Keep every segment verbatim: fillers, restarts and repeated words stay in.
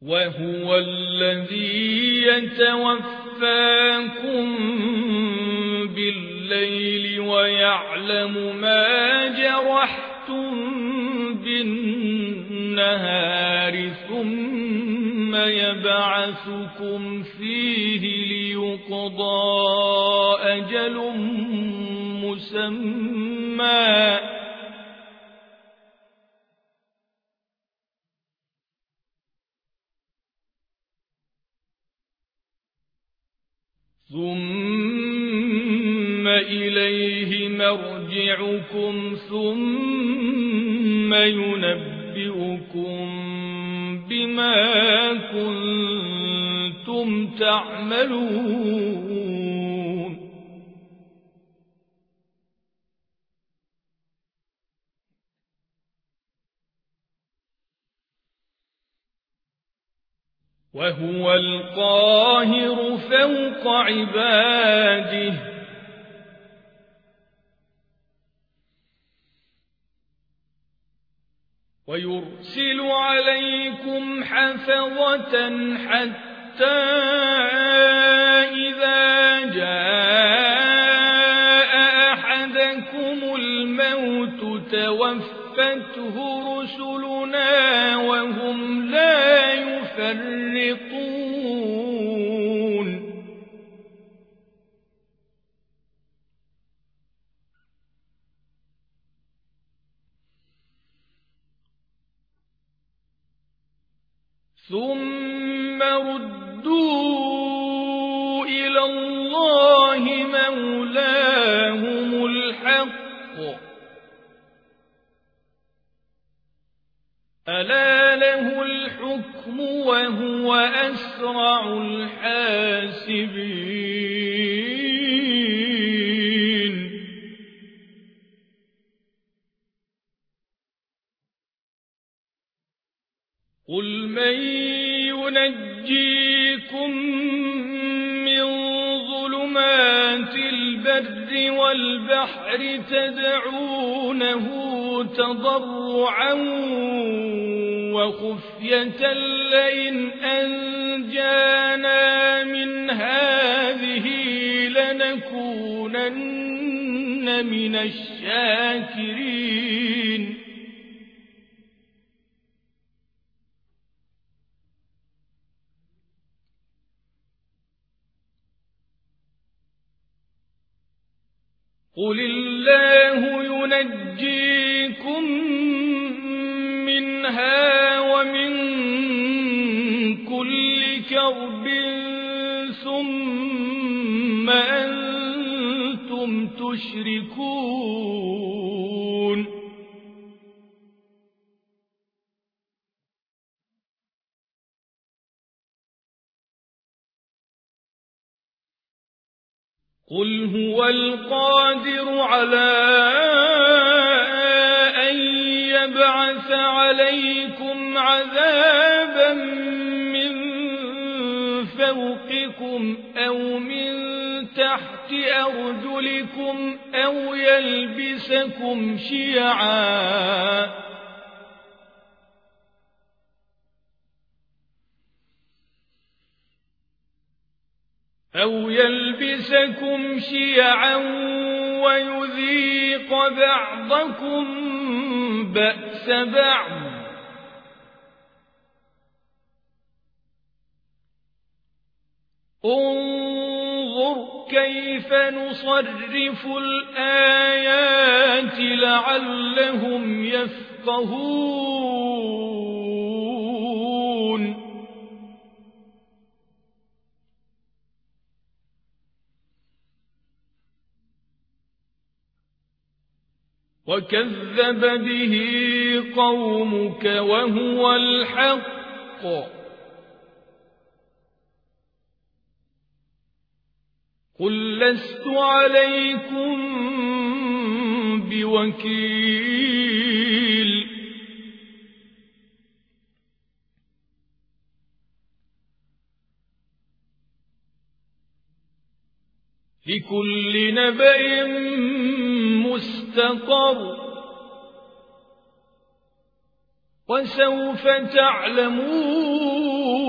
وهو الذي يتوفاكم بالليل ويعلم ما جرحتم بالنهار ثم يبعثكم فيه ليقضى أجل مسمى ثم إليه مرجعكم ثم ينبئكم بما كنتم تعملون وهو القاهر فوق عباده ويرسل عليكم حفظة حتى إذا جاء أحدكم الموت توفته رسلنا وهم لا يفرطون ثم ردوا إلى الله مولاهم الحق ألا له الحكم وهو أسرع الحاسبين قل من ينجيكم من ظلمات البر والبحر تدعونه تضرعا وخفية لئن أنجانا من هذه لنكونن من الشاكرين قل الله ينجيكم منها ومن كل كرب ثم أنتم تشركون قل هو القادر على أن يبعث عليكم عذابا من فوقكم أو من تحت أرجلكم أو يلبسكم شيعا أو يلبسكم شيعا ويذيق بعضكم بأس بعض انظر كيف نصرف الآيات لعلهم يفقهون وكذب به قومك وهو الحق قل لست عليكم بوكيل لكل نبأ مستقر وسوف تعلمون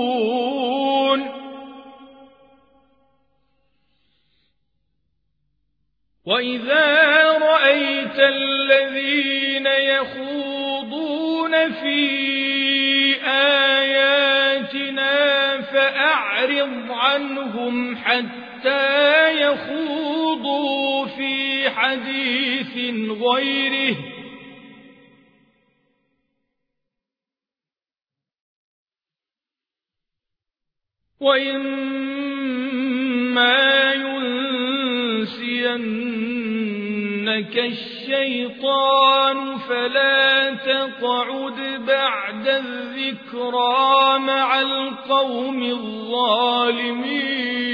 وإذا رأيت الذين يخوضون في آياتنا فأعرض عنهم حتى يخوضوا في حديث غيره وإما ينسينك الشيطان فلا تقعد بعد الذكرى مع القوم الظالمين.